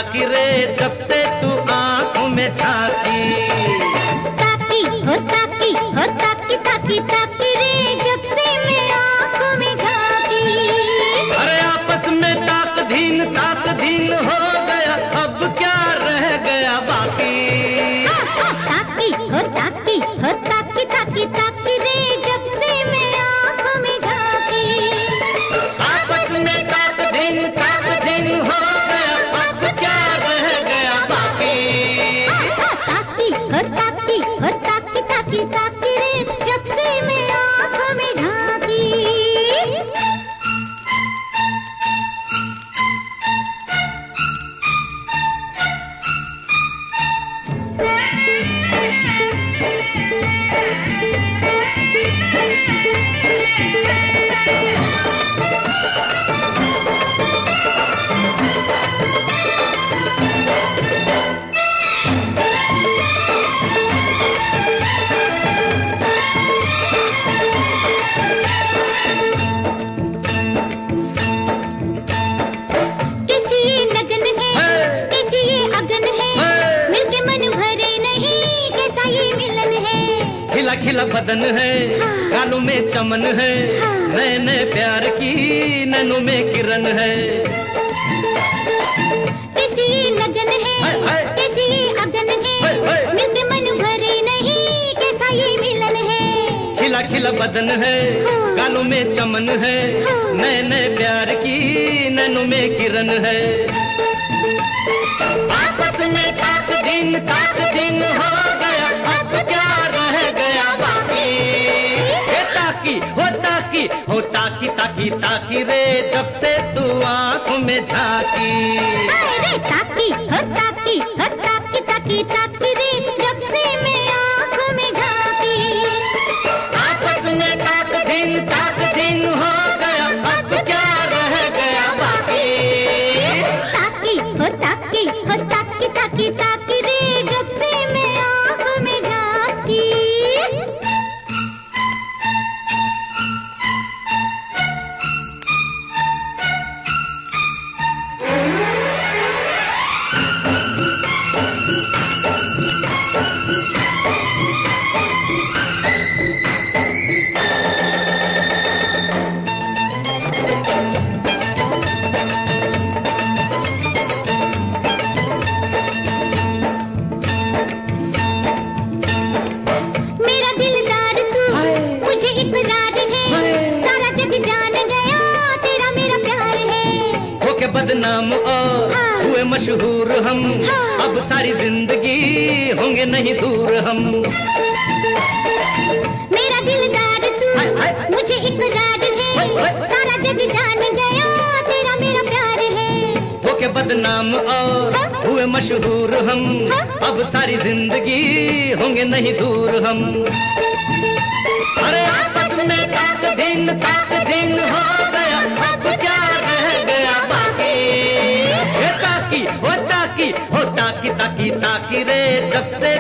ताकि रे जब से तू आंखों में झांकी। ताकि हो ताकि हो ताकि ताकि ताकि रे जब से मैं आंखों में झांकी। अरे आपस में ताक धीन हो गया, अब क्या रह गया बाकी। ताकि हो ताकि हो ताकि ताकि ताकि रे जब से मैं आंखों में झांकी। आपस में ताक धीन हो गया, अब क्या रह गया बाकी। ताकि हो ताकि हो ताकि ताकि ताकि रे जब से मैं आंखों में झांकी। खिला खिला बदन है, गालों में चमन है, नए नए प्यार की नैनों में किरण है। कैसी लगन है, कैसी अगन है, मिलके मन भरे नहीं कैसा ये मिलन है। खिला खिला बदन है, गालों में चमन है, नए नए प्यार की नैनों में किरण है। आपस में ताक दिन हो गया, अब क्या रह गया बाकी। हो ताकी ताकी ताकी रे जब से तू आंखों में झांकी। अरे ताकी हो ताकी हो ताकी ताकी ताकी रे जब से मैं आंखों में झांकी। आपस में ताक दिन हो गया, अब क्या रह गया बाकी। ताकी हो ताकी हो ताकी ताकी ताकी रे जब से मैं आंखों में झांकी। बदनाम और हुए मशहूर हम, अब सारी जिंदगी होंगे नहीं दूर हम। मेरा दिलदार तू, मुझे इकरार है, सारा जग जान गया तेरा मेरा प्यार है। होके बदनाम और हुए मशहूर हम, अब सारी जिंदगी होंगे नहीं दूर हम। अरे आपस में ताक दिन हो गया, अब क्या रह गया बाकी। हो ताकी ताकी ताकी रे जब से